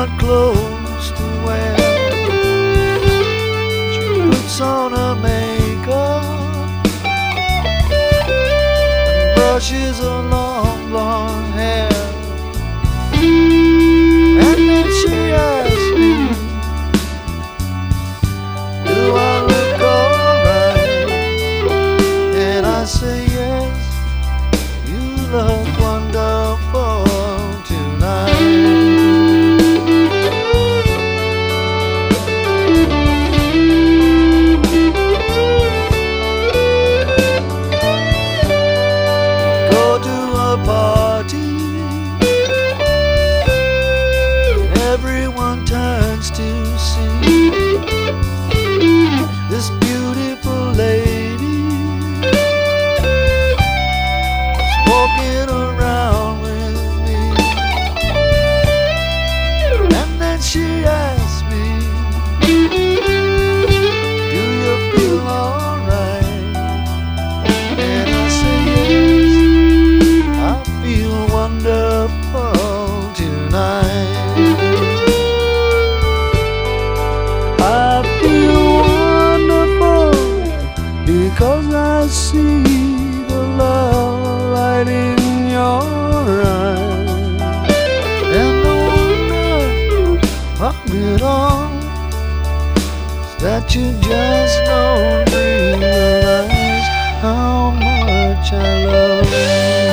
what clothes to wear. She puts on her makeup and brushes her long blonde hair. And then she asks me, do I look alright? And I say yes, you look wonderful tonight. Go to a party, everyone turns to see this beautiful lady is walking around with me. And then she asks me, do you feel alright? And I say yes, I feel wonderful tonight. I feel wonderful because I see the love light in your eyes. And the wonder of it all is that you just don't realize how much I love you.